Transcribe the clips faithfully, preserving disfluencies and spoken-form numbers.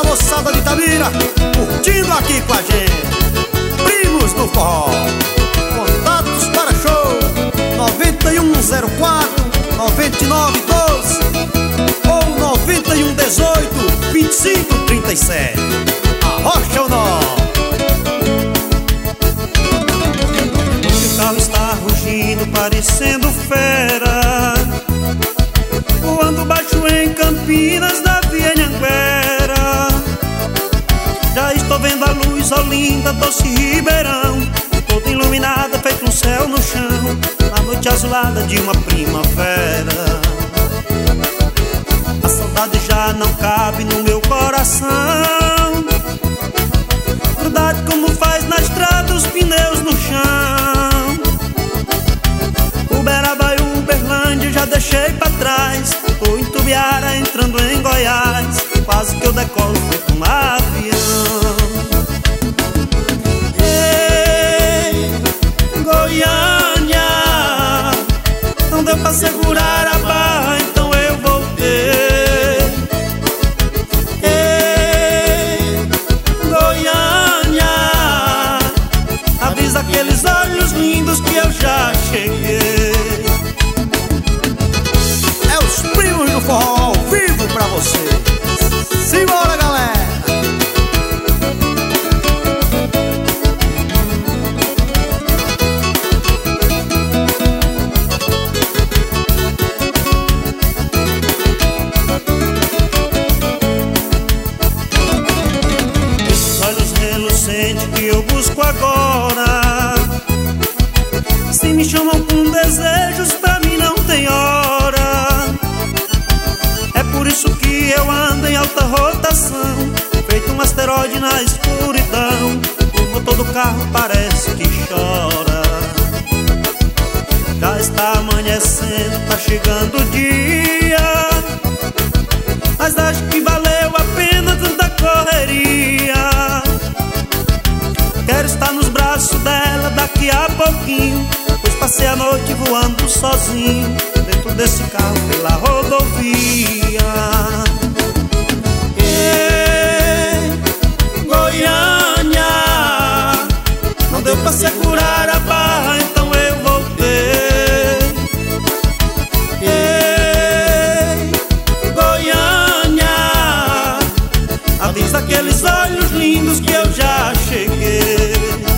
moçada de Itabira, curtindo aqui com a gente. Primos do Forró. Contatos para show noventa e um zero quatro, noventa e nove doze ou noventa e um dezoito, vinte e cinco trinta e sete. Arrocha ou não? O carro está rugindo parecendo fera, voando baixo em Campinas da Via Anhanguera. Já estou vendo a luz Olinda, doce Ribeirão, toda iluminada, feito um céu no chão, na noite azulada de uma primavera. A saudade já não cabe no meu coração, grudado como faz na estrada os pneus no chão. Uberaba e Uberlândia já deixei pra trás, tô em Tubiara entrando em Goiás, quase que eu decolo feito um avião. Ei, Goiânia, não deu pra segurar a barra, então eu voltei. Ei, Goiânia, avisa aqueles olhos lindos que eu já cheguei. É os Primos do Forró ao vivo pra você. Simbora, galera! Esses olhos relucentes que eu busco agora, se me chamam com desejos, pra mim não tem hora. É por isso que eu ando em alta rotação, feito um asteroide na escuridão. O motor do carro parece que chora. Já está amanhecendo, tá chegando o dia, mas acho que valeu a pena tanta correria. Quero estar nos braços dela daqui a pouquinho, pois passei a noite voando sozinho, dentro desse carro pela rodovia. Ei, Goiânia, não deu pra segurar a barra, então eu voltei. Ei, Goiânia, avisa aqueles olhos lindos que eu já cheguei.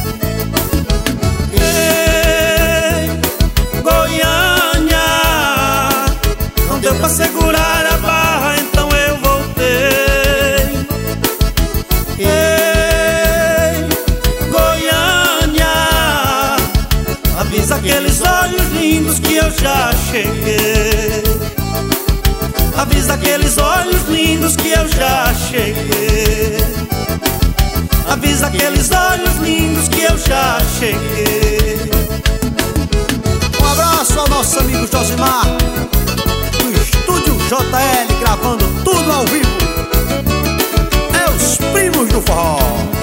Deu pra segurar a barra, então eu voltei. Ei, Goiânia, avisa aqueles olhos lindos que eu já cheguei. Avisa aqueles olhos lindos que eu já cheguei. Avisa aqueles olhos lindos que eu já cheguei. Um abraço ao nosso amigo Josimar, J L, gravando tudo ao vivo. É os Primos do Forró.